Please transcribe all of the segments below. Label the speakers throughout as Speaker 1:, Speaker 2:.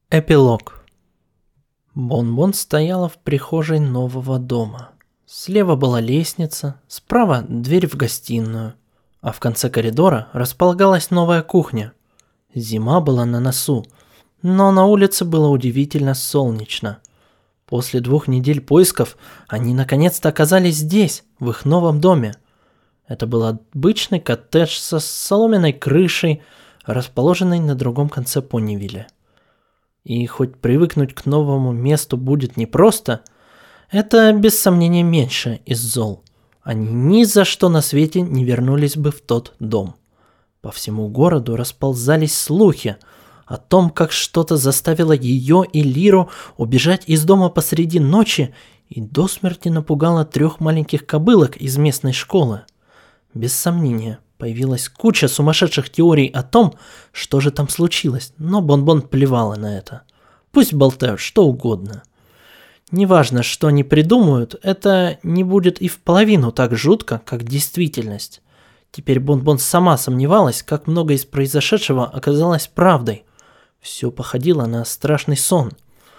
Speaker 1: Эпилог. Бон-Бон стояла в прихожей нового дома. Слева была лестница, справа дверь в гостиную, а в конце коридора располагалась новая кухня. Зима была на носу, но на улице было удивительно солнечно. После 2 недель поисков они наконец-то оказались здесь, в их новом доме. Это был обычный коттедж со соломенной крышей, расположенный на другом конце Понивилля. И хоть привыкнуть к новому месту будет непросто, это без сомнения меньше из зол. Они ни за что на свете не вернулись бы в тот дом. По всему городу расползались слухи о том, как что-то заставило ее и Лиру убежать из дома посреди ночи и до смерти напугало 3 маленьких кобылок из местной школы. Без сомнения, появилась куча сумасшедших теорий о том, что же там случилось, но Бон-Бон плевала на это. Пусть болтают что угодно. Неважно, что они придумают, это не будет и в половину так жутко, как действительность. Теперь Бон-Бон сама сомневалась, как много из произошедшего оказалось правдой. Все походило на страшный сон.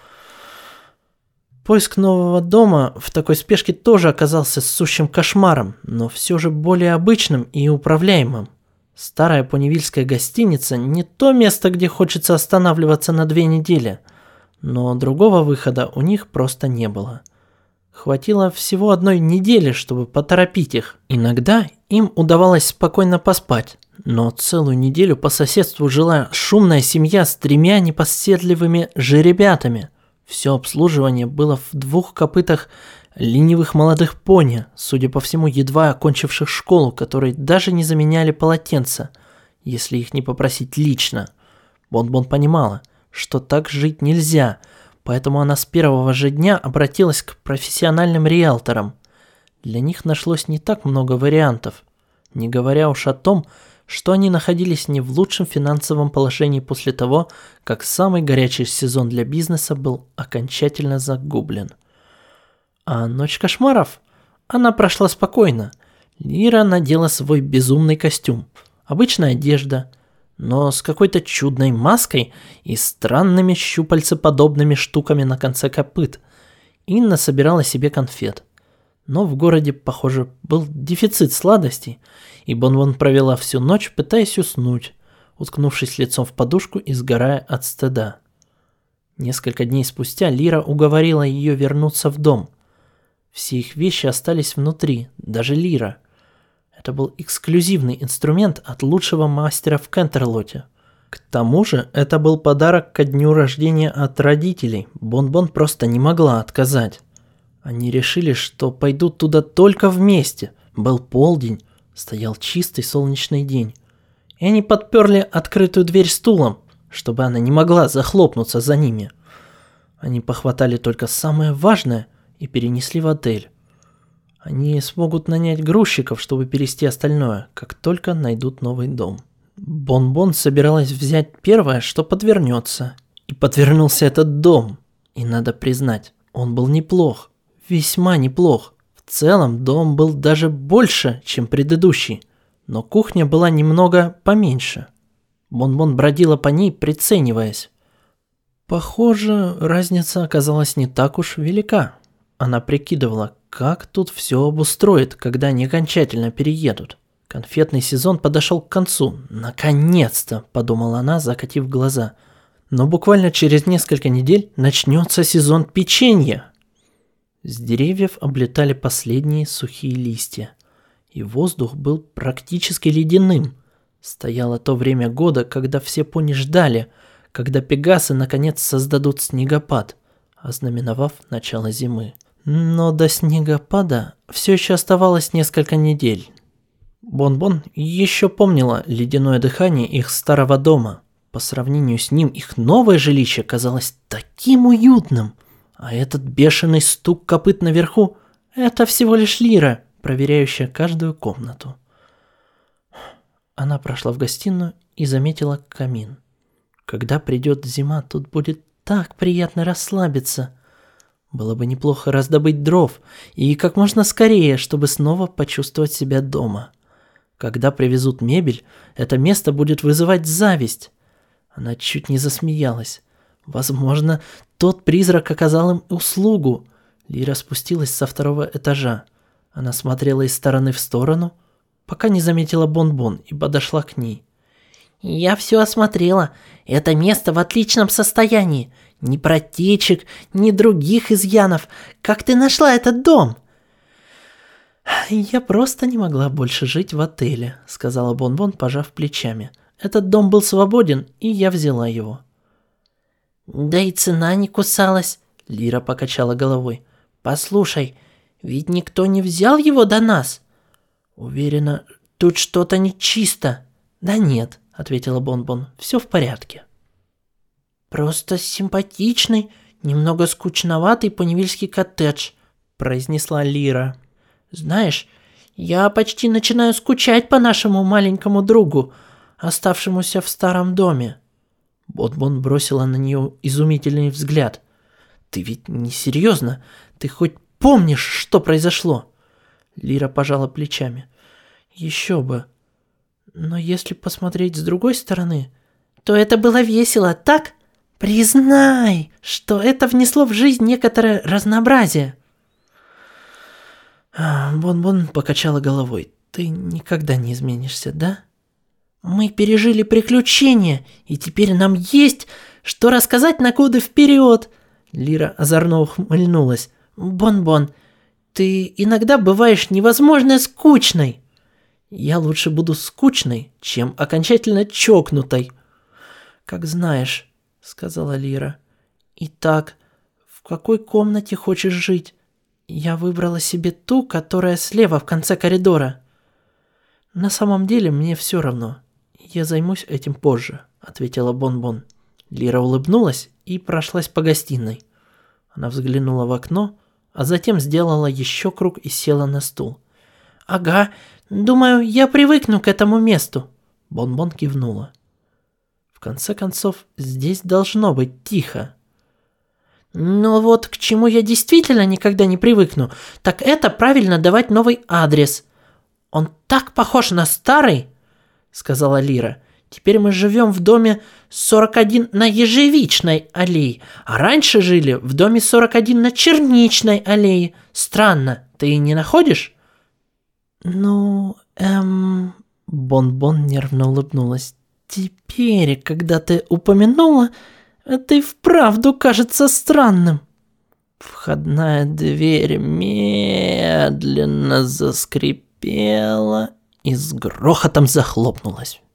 Speaker 1: Поиск нового дома в такой спешке тоже оказался сущим кошмаром, но все же более обычным и управляемым. Старая понивильская гостиница – не то место, где хочется останавливаться на 2 недели, но другого выхода у них просто не было. Хватило всего 1 недели, чтобы поторопить их. Иногда им удавалось спокойно поспать, но целую неделю по соседству жила шумная семья с 3 непоседливыми жеребятами. Все обслуживание было в 2 копытах ленивых молодых пони, судя по всему, едва окончивших школу, которые даже не заменяли полотенца, если их не попросить лично. Бон-Бон понимала, что так жить нельзя, поэтому она с первого же дня обратилась к профессиональным риэлторам. Для них нашлось не так много вариантов, не говоря уж о том, что они находились не в лучшем финансовом положении после того, как самый горячий сезон для бизнеса был окончательно загублен. А ночь кошмаров? Она прошла спокойно. Лира надела свой безумный костюм, обычная одежда, но с какой-то чудной маской и странными щупальцеподобными штуками на конце копыт. Инна собирала себе конфет. Но в городе, похоже, был дефицит сладостей, и Бон-Бон провела всю ночь, пытаясь уснуть, уткнувшись лицом в подушку и сгорая от стыда. Несколько дней спустя Лира уговорила ее вернуться в дом. Все их вещи остались внутри, даже Лира. Это был эксклюзивный инструмент от лучшего мастера в Кентерлоте. К тому же это был подарок ко дню рождения от родителей. Бон-Бон просто не могла отказать. Они решили, что пойдут туда только вместе. Был полдень, стоял чистый солнечный день. И они подперли открытую дверь стулом, чтобы она не могла захлопнуться за ними. Они похватали только самое важное и перенесли в отель. Они смогут нанять грузчиков, чтобы перевезти остальное, как только найдут новый дом. Бон-Бон собиралась взять первое, что подвернется. И подвернулся этот дом. И надо признать, он был неплох. Весьма неплох. В целом дом был даже больше, чем предыдущий, но кухня была немного поменьше. Бон-Бон бродила по ней, прицениваясь. Похоже, разница оказалась не так уж велика. Она прикидывала, как тут все обустроит, когда они окончательно переедут. Конфетный сезон подошел к концу. «Наконец-то!» – подумала она, закатив глаза. Но буквально через несколько недель начнется сезон печенья. С деревьев облетали последние сухие листья, и воздух был практически ледяным. Стояло то время года, когда все пони ждали, когда пегасы наконец создадут снегопад, ознаменовав начало зимы. Но до снегопада все еще оставалось несколько недель. Бон-Бон еще помнила ледяное дыхание их старого дома. По сравнению с ним их новое жилище казалось таким уютным. А этот бешеный стук копыт наверху – это всего лишь Лира, проверяющая каждую комнату. Она прошла в гостиную и заметила камин. Когда придет зима, тут будет так приятно расслабиться. Было бы неплохо раздобыть дров и как можно скорее, чтобы снова почувствовать себя дома. Когда привезут мебель, это место будет вызывать зависть. Она чуть не засмеялась. Возможно, тот призрак оказал им услугу. Лира спустилась со 2-го этажа. Она смотрела из стороны в сторону, пока не заметила Бон-Бон и подошла к ней. «Я все осмотрела. Это место в отличном состоянии. Ни протечек, ни других изъянов. Как ты нашла этот дом?» «Я просто не могла больше жить в отеле», — сказала Бон-Бон, пожав плечами. «Этот дом был свободен, и я взяла его». «Да и цена не кусалась», — Лира покачала головой. «Послушай, ведь никто не взял его до нас». «Уверена, тут что-то нечисто». «Да нет», — ответила Бон-Бон, — «все в порядке». «Просто симпатичный, немного скучноватый поневильский коттедж», — произнесла Лира. «Знаешь, я почти начинаю скучать по нашему маленькому другу, оставшемуся в старом доме». Бон-Бон бросила на нее изумительный взгляд. «Ты ведь не серьезно? Ты хоть помнишь, что произошло?» Лира пожала плечами. «Еще бы. Но если посмотреть с другой стороны, то это было весело, так? Признай, что это внесло в жизнь некоторое разнообразие». Бон-Бон покачала головой. «Ты никогда не изменишься, да? Мы пережили приключения, и теперь нам есть что рассказать на годы вперед». Лира озорно ухмыльнулась. «Бон-Бон, ты иногда бываешь невозможно скучной». «Я лучше буду скучной, чем окончательно чокнутой». «Как знаешь», — сказала Лира. «Итак, в какой комнате хочешь жить? Я выбрала себе ту, которая слева в конце коридора». «На самом деле мне все равно. Я займусь этим позже», — ответила Бон-Бон. Лира улыбнулась и прошлась по гостиной. Она взглянула в окно, а затем сделала еще круг и села на стул. «Ага, думаю, я привыкну к этому месту», — Бон-Бон кивнула. «В конце концов, здесь должно быть тихо». «Но вот к чему я действительно никогда не привыкну, так это правильно давать новый адрес. Он так похож на старый», — сказала Лира. «Теперь мы живем в доме 41 на Ежевичной аллее, а раньше жили в доме 41 на Черничной аллее. Странно, ты не находишь?» Бон-Бон нервно улыбнулась. «Теперь, когда ты упомянула, это и вправду кажется странным». Входная дверь медленно заскрипела и с грохотом захлопнулась.